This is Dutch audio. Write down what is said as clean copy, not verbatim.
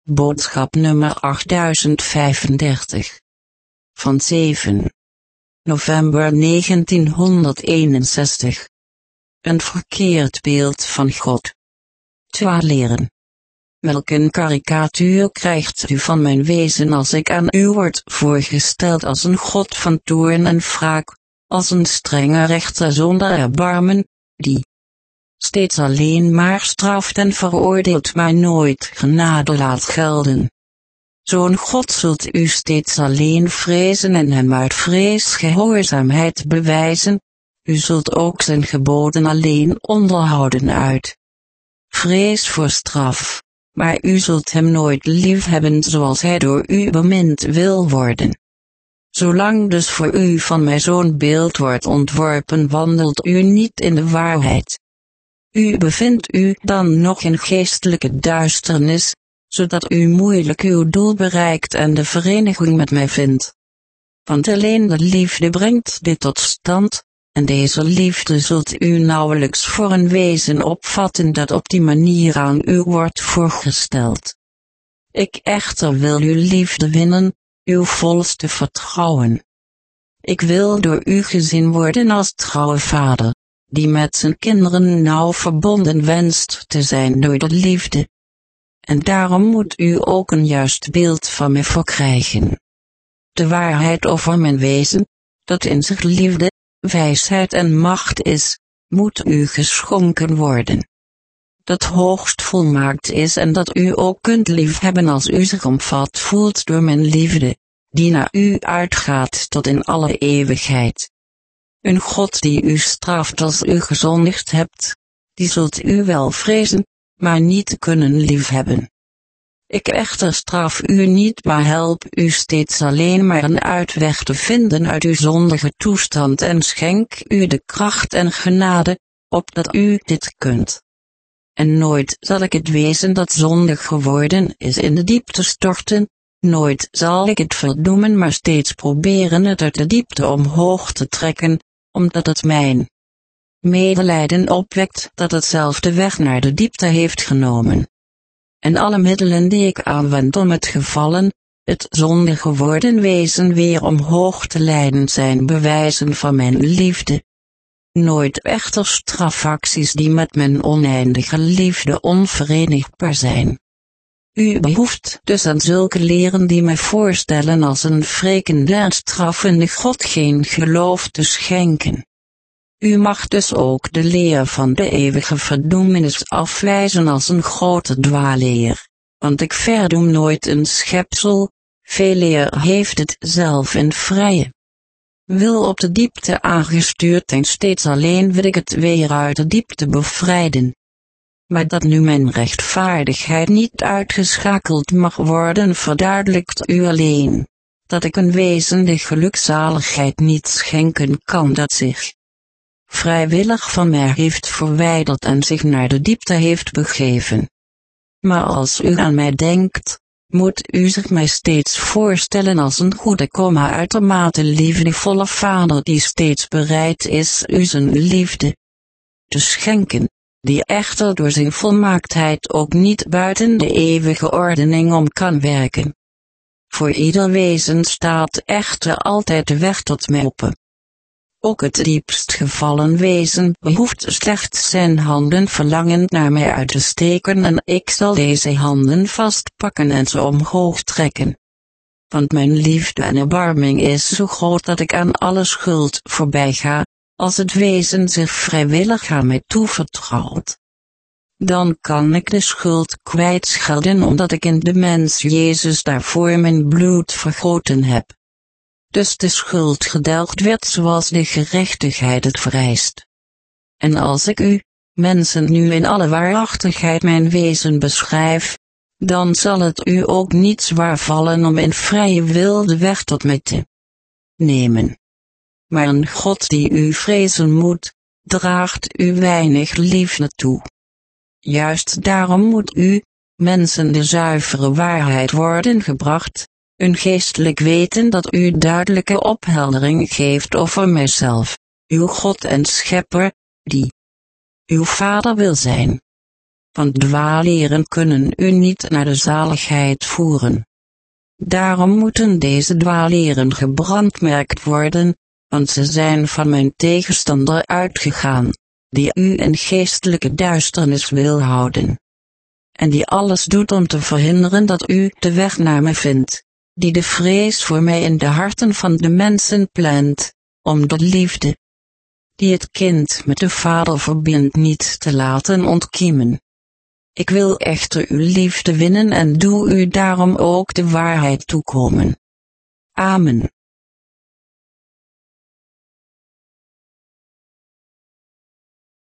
Boodschap nummer 8035. Van 7 november 1961. Een verkeerd beeld van God. Dwaleren. Welke karikatuur krijgt u van mijn wezen als ik aan u word voorgesteld als een God van toorn en wraak, als een strenge rechter zonder erbarmen, die steeds alleen maar straft en veroordeelt maar nooit genade laat gelden. Zo'n God zult u steeds alleen vrezen en hem uit vrees gehoorzaamheid bewijzen, u zult ook zijn geboden alleen onderhouden uit vrees voor straf, maar u zult hem nooit liefhebben zoals hij door u bemind wil worden. Zolang dus voor u van mij zo'n beeld wordt ontworpen, wandelt u niet in de waarheid. U bevindt u dan nog in geestelijke duisternis, zodat u moeilijk uw doel bereikt en de vereniging met mij vindt. Want alleen de liefde brengt dit tot stand, en deze liefde zult u nauwelijks voor een wezen opvatten dat op die manier aan u wordt voorgesteld. Ik echter wil uw liefde winnen, uw volste vertrouwen. Ik wil door u gezien worden als trouwe vader, die met zijn kinderen nauw verbonden wenst te zijn door de liefde. En daarom moet u ook een juist beeld van mij verkrijgen. De waarheid over mijn wezen, dat in zich liefde, wijsheid en macht is, moet u geschonken worden. Dat hoogst volmaakt is en dat u ook kunt liefhebben als u zich omvat voelt door mijn liefde, die naar u uitgaat tot in alle eeuwigheid. Een God die u straft als u gezondigd hebt, die zult u wel vrezen, maar niet kunnen liefhebben. Ik echter straf u niet, maar help u steeds alleen maar een uitweg te vinden uit uw zondige toestand en schenk u de kracht en genade, opdat u dit kunt. En nooit zal ik het wezen dat zondig geworden is in de diepte storten, nooit zal ik het verdoemen, maar steeds proberen het uit de diepte omhoog te trekken, omdat het mijn medelijden opwekt dat het zelf de weg naar de diepte heeft genomen. En alle middelen die ik aanwend om het gevallen, het zondig geworden wezen weer omhoog te leiden zijn bewijzen van mijn liefde. Nooit echter strafacties die met mijn oneindige liefde onverenigbaar zijn. U behoeft dus aan zulke leren die mij voorstellen als een wrekende en straffende God geen geloof te schenken. U mag dus ook de leer van de eeuwige verdoemenis afwijzen als een grote dwaalleer, want ik verdoem nooit een schepsel, veeleer heeft het zelf in vrije wil op de diepte aangestuurd en steeds alleen wil ik het weer uit de diepte bevrijden. Maar dat nu mijn rechtvaardigheid niet uitgeschakeld mag worden, verduidelijkt u alleen, dat ik een wezen de gelukzaligheid niet schenken kan dat zich vrijwillig van mij heeft verwijderd en zich naar de diepte heeft begeven. Maar als u aan mij denkt, moet u zich mij steeds voorstellen als een goede, uitermate liefdevolle vader die steeds bereid is u zijn liefde te schenken, die echter door zijn volmaaktheid ook niet buiten de eeuwige ordening om kan werken. Voor ieder wezen staat echter altijd de weg tot mij open. Ook het diepst gevallen wezen behoeft slechts zijn handen verlangend naar mij uit te steken en ik zal deze handen vastpakken en ze omhoog trekken. Want mijn liefde en erbarming is zo groot dat ik aan alle schuld voorbij ga, als het wezen zich vrijwillig aan mij toevertrouwt. Dan kan ik de schuld kwijtschelden omdat ik in de mens Jezus daarvoor mijn bloed vergoten heb. Dus de schuld gedelgd werd zoals de gerechtigheid het vereist. En als ik u, mensen, nu in alle waarachtigheid mijn wezen beschrijf, dan zal het u ook niet zwaar vallen om in vrije wil de weg tot mij te nemen. Maar een God die u vrezen moet, draagt u weinig liefde toe. Juist daarom moet u, mensen, de zuivere waarheid worden gebracht, een geestelijk weten dat u duidelijke opheldering geeft over mijzelf, uw God en Schepper, die uw Vader wil zijn. want dwaaleren kunnen u niet naar de zaligheid voeren. Daarom moeten deze dwaaleren gebrandmerkt worden, want ze zijn van mijn tegenstander uitgegaan, die u in geestelijke duisternis wil houden. En die alles doet om te verhinderen dat u de weg naar me vindt, die de vrees voor mij in de harten van de mensen plant, om de liefde, die het kind met de vader verbindt, niet te laten ontkiemen. Ik wil echter uw liefde winnen en doe u daarom ook de waarheid toekomen. Amen.